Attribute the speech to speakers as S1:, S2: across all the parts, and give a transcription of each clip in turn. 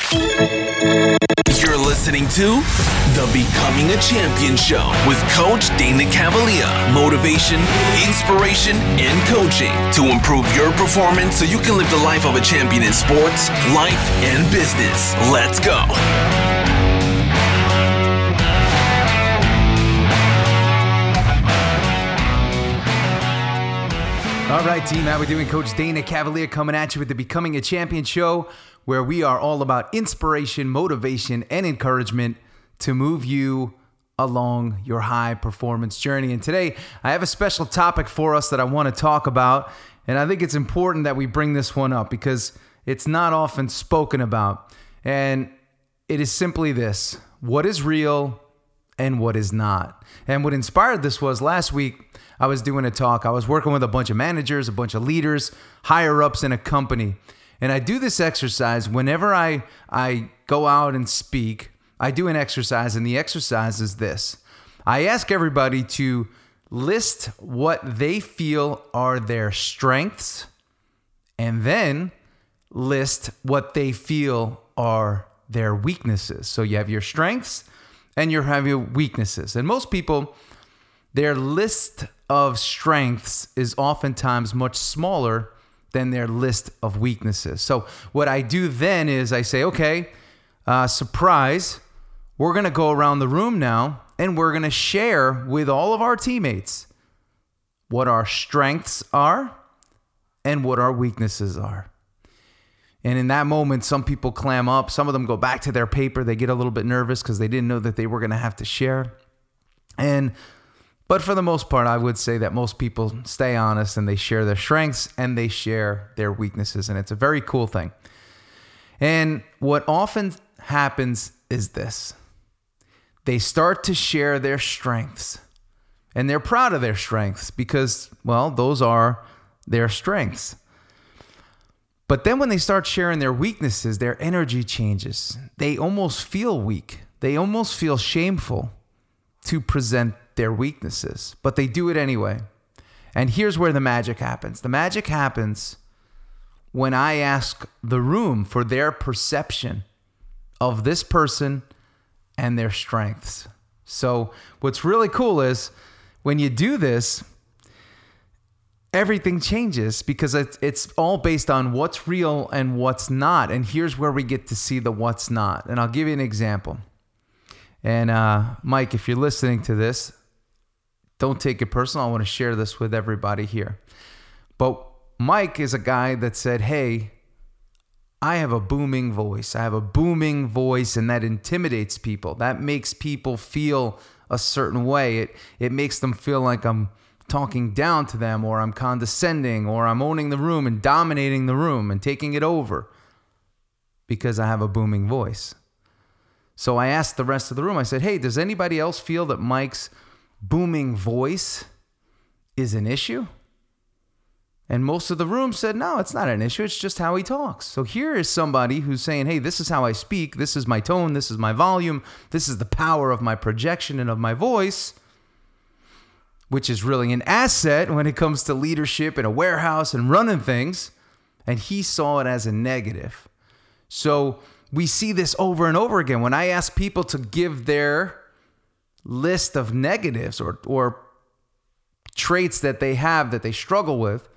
S1: You're listening to the Becoming a Champion Show with Coach Dana Cavalier. Motivation, inspiration, and coaching to improve your performance so you can live the life of a champion in sports, life, and business. Let's go.
S2: All right, team, how we doing? Coach Dana Cavalier coming at you with the Becoming a Champion Show, where we are all about inspiration, motivation, and encouragement to move you along your high performance journey. And today, I have a special topic for us that I want to talk about. And I think it's important that we bring this one up because it's not often spoken about. And it is simply this: what is real and what is not? And what inspired this was last week, I was doing a talk. I was working with a bunch of managers, a bunch of leaders, higher ups in a company. And I do this exercise whenever I go out and speak. I do an exercise, and the exercise is this. I ask everybody to list what they feel are their strengths, and then list what they feel are their weaknesses. So you have your strengths and you have your weaknesses. And most people, their list of strengths is oftentimes much smaller than their list of weaknesses. So what I do then is I say, okay, surprise, we're going to go around the room now and we're going to share with all of our teammates what our strengths are and what our weaknesses are. And in that moment, some people clam up. Some of them go back to their paper. They get a little bit nervous because they didn't know that they were going to have to share. But for the most part, I would say that most people stay honest and they share their strengths and they share their weaknesses. And it's a very cool thing. And what often happens is this. They start to share their strengths. And they're proud of their strengths because, well, those are their strengths. But then when they start sharing their weaknesses, their energy changes. They almost feel weak. They almost feel shameful to present their weaknesses, but they do it anyway. And here's where the magic happens. The magic happens when I ask the room for their perception of this person and their strengths. So what's really cool is when you do this, everything changes because it's all based on what's real and what's not. And here's where we get to see the what's not. And I'll give you an example. And Mike, if you're listening to this, don't take it personal. I want to share this with everybody here. But Mike is a guy that said, hey, I have a booming voice. I have a booming voice, and that intimidates people. That makes people feel a certain way. It makes them feel like I'm talking down to them, or I'm condescending, or I'm owning the room and dominating the room and taking it over because I have a booming voice. So I asked the rest of the room, I said, hey, does anybody else feel that Mike's booming voice is an issue? And most of the room said, no, it's not an issue. It's just how he talks. So here is somebody who's saying, hey, this is how I speak. This is my tone. This is my volume. This is the power of my projection and of my voice, which is really an asset when it comes to leadership in a warehouse and running things. And he saw it as a negative. So we see this over and over again. When I ask people to give their list of negatives or traits that they have that they struggle with,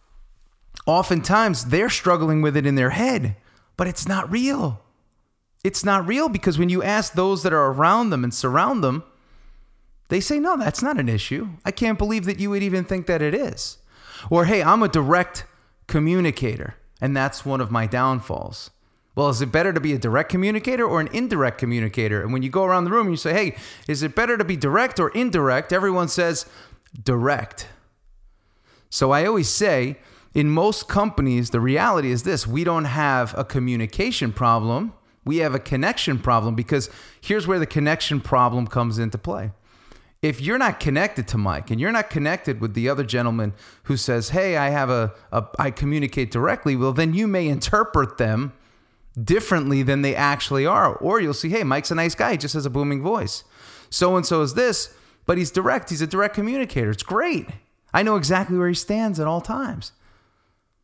S2: oftentimes they're struggling with it in their head, but it's not real. It's not real because when you ask those that are around them and surround them, they say, no, that's not an issue. I can't believe that you would even think that it is. Or, hey, I'm a direct communicator, and that's one of my downfalls. Well, is it better to be a direct communicator or an indirect communicator? And when you go around the room and you say, hey, is it better to be direct or indirect? Everyone says direct. So I always say, in most companies, the reality is this: we don't have a communication problem. We have a connection problem, because here's where the connection problem comes into play. If you're not connected to Mike and you're not connected with the other gentleman who says, hey, I communicate directly, well, then you may interpret them differently than they actually are. Or you'll see, hey, Mike's a nice guy. He just has a booming voice. So-and-so is this, but he's direct. He's a direct communicator. It's great. I know exactly where he stands at all times.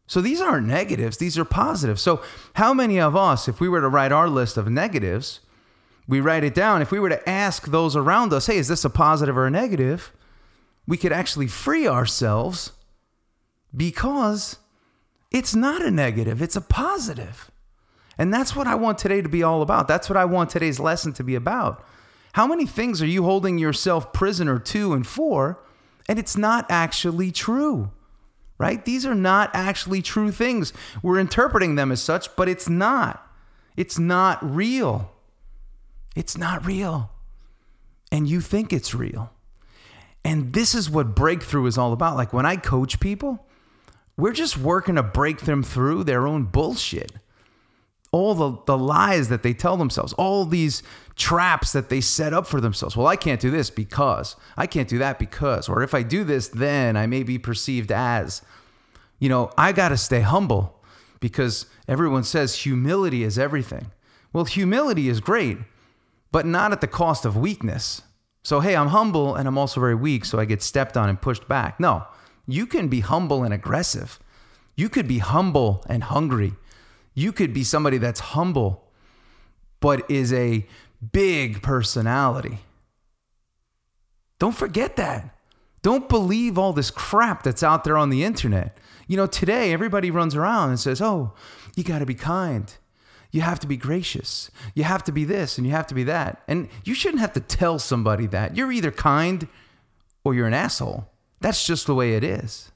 S2: So these aren't negatives, these are positives. So how many of us, if we were to write our list of negatives, we write it down, if we were to ask those around us, hey, is this a positive or a negative? We could actually free ourselves because it's not a negative, it's a positive. And that's what I want today to be all about. That's what I want today's lesson to be about. How many things are you holding yourself prisoner to and for, and it's not actually true, right? These are not actually true things. We're interpreting them as such, but it's not. It's not real. It's not real. And you think it's real. And this is what breakthrough is all about. Like when I coach people, we're just working to break them through their own bullshit. All the lies that they tell themselves, all these traps that they set up for themselves. Well, I can't do this because, I can't do that because, or if I do this, then I may be perceived as, I got to stay humble because everyone says humility is everything. Well, humility is great, but not at the cost of weakness. So, hey, I'm humble and I'm also very weak, so I get stepped on and pushed back. No, you can be humble and aggressive. You could be humble and hungry. You could be somebody that's humble, but is a big personality. Don't forget that. Don't believe all this crap that's out there on the internet. Today everybody runs around and says, oh, you got to be kind. You have to be gracious. You have to be this and you have to be that. And you shouldn't have to tell somebody that. You're either kind or you're an asshole. That's just the way it is.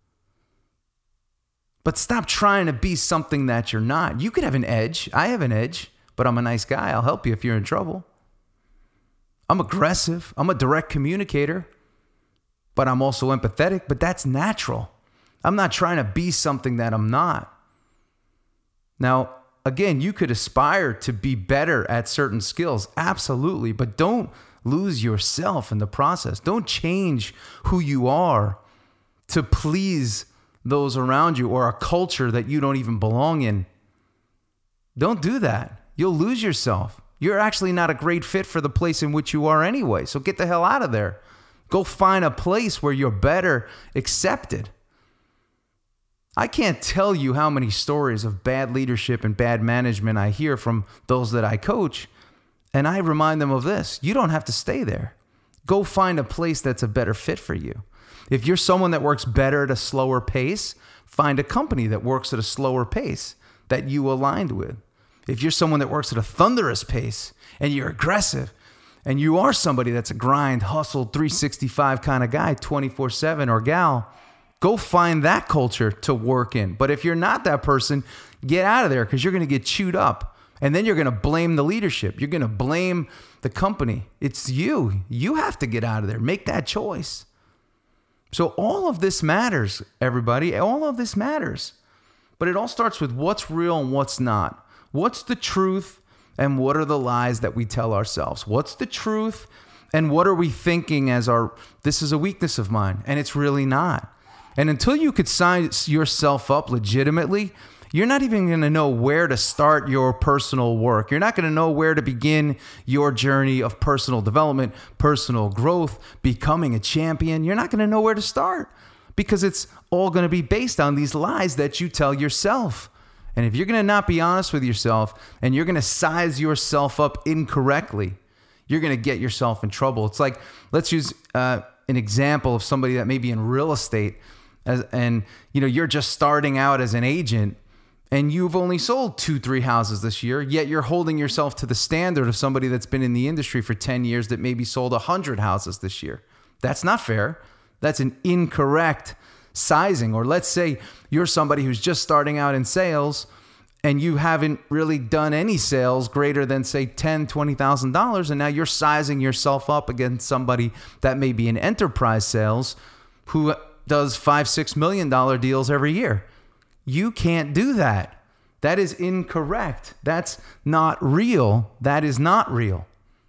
S2: But stop trying to be something that you're not. You could have an edge. I have an edge, but I'm a nice guy. I'll help you if you're in trouble. I'm aggressive. I'm a direct communicator, but I'm also empathetic, but that's natural. I'm not trying to be something that I'm not. Now, again, you could aspire to be better at certain skills. Absolutely. But don't lose yourself in the process. Don't change who you are to please those around you or a culture that you don't even belong in. Don't do that. You'll lose yourself. You're actually not a great fit for the place in which you are anyway. So get the hell out of there. Go find a place where you're better accepted. I can't tell you how many stories of bad leadership and bad management I hear from those that I coach. And I remind them of this. You don't have to stay there. Go find a place that's a better fit for you. If you're someone that works better at a slower pace, find a company that works at a slower pace that you aligned with. If you're someone that works at a thunderous pace and you're aggressive and you are somebody that's a grind, hustle, 365 kind of guy, 24/7 or gal, go find that culture to work in. But if you're not that person, get out of there because you're going to get chewed up. And then you're going to blame the leadership. You're going to blame the company. It's you. You have to get out of there. Make that choice. So all of this matters, everybody. All of this matters. But it all starts with what's real and what's not. What's the truth and what are the lies that we tell ourselves? What's the truth and what are we thinking as this is a weakness of mine and it's really not. And until you could sign yourself up legitimately, you're not even going to know where to start your personal work. You're not going to know where to begin your journey of personal development, personal growth, becoming a champion. You're not going to know where to start because it's all going to be based on these lies that you tell yourself. And if you're going to not be honest with yourself and you're going to size yourself up incorrectly, you're going to get yourself in trouble. It's like, let's use an example of somebody that may be in real estate and you're just starting out as an agent. And you've only sold 2-3 houses this year, yet you're holding yourself to the standard of somebody that's been in the industry for 10 years that maybe sold 100 houses this year. That's not fair. That's an incorrect sizing. Or let's say you're somebody who's just starting out in sales and you haven't really done any sales greater than, say, $10,000, $20,000, and now you're sizing yourself up against somebody that may be in enterprise sales who does $5-6 million deals every year. You can't do that. That is incorrect. That's not real. That is not real.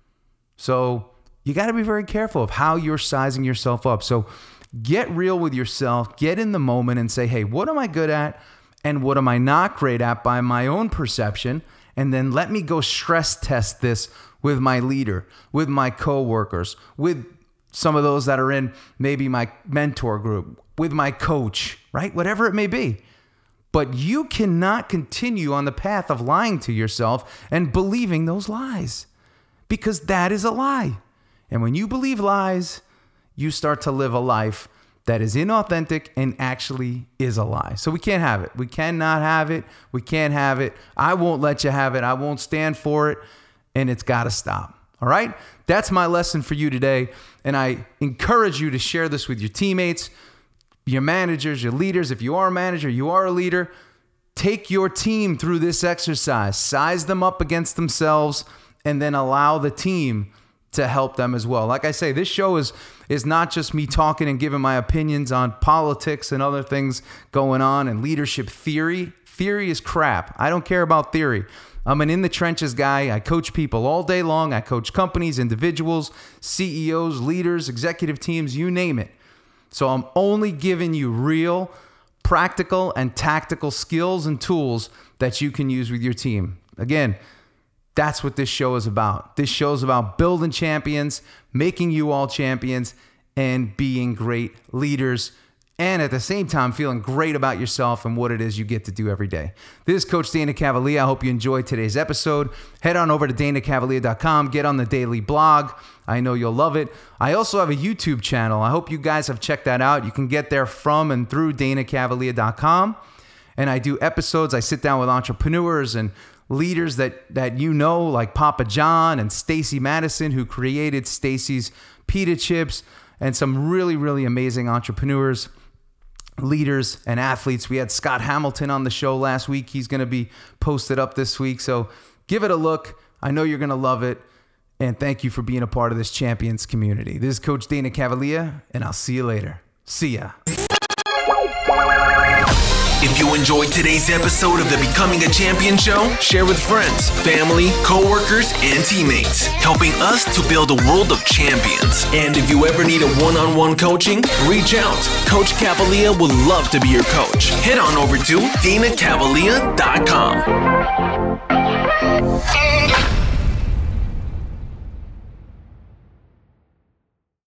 S2: So you got to be very careful of how you're sizing yourself up. So get real with yourself, get in the moment and say, hey, what am I good at? And what am I not great at by my own perception? And then let me go stress test this with my leader, with my coworkers, with some of those that are in maybe my mentor group, with my coach, right? Whatever it may be. But you cannot continue on the path of lying to yourself and believing those lies, because that is a lie. And when you believe lies, you start to live a life that is inauthentic and actually is a lie. So we can't have it. We cannot have it. We can't have it. I won't let you have it. I won't stand for it. And it's got to stop. All right? That's my lesson for you today. And I encourage you to share this with your teammates, your managers, your leaders. If you are a manager, you are a leader, take your team through this exercise. Size them up against themselves and then allow the team to help them as well. Like I say, this show is not just me talking and giving my opinions on politics and other things going on and leadership theory. Theory is crap. I don't care about theory. I'm an in the trenches guy. I coach people all day long. I coach companies, individuals, CEOs, leaders, executive teams, you name it. So I'm only giving you real, practical, and tactical skills and tools that you can use with your team. Again, that's what this show is about. This show is about building champions, making you all champions, and being great leaders, and at the same time feeling great about yourself and what it is you get to do every day. This is Coach Dana Cavalier. I hope you enjoyed today's episode. Head on over to danacavalier.com. Get on the daily blog. I know you'll love it. I also have a YouTube channel. I hope you guys have checked that out. You can get there from and through danacavalier.com. And I do episodes. I sit down with entrepreneurs and leaders that you know, like Papa John and Stacy Madison, who created Stacy's Pita Chips, and some really, really amazing entrepreneurs, leaders, and athletes. We had Scott Hamilton on the show last week. He's going to be posted up this week. So give it a look. I know you're going to love it. And thank you for being a part of this champions community. This is Coach Dana Cavalier, and I'll see you later. See ya.
S1: If you enjoyed today's episode of the Becoming a Champion show, share with friends, family, coworkers, and teammates, helping us to build a world of champions. And if you ever need a one-on-one coaching, reach out. Coach Cavalier would love to be your coach. Head on over to danacavalier.com.